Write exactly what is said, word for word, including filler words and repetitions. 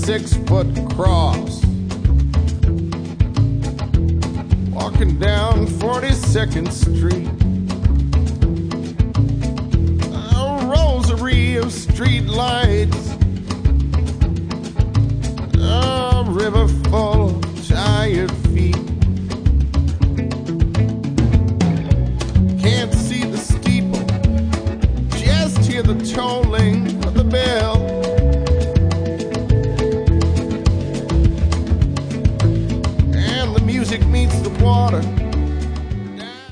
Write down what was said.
six-foot cross. Walking down forty-second Street, a rosary of street lights, a river full of tired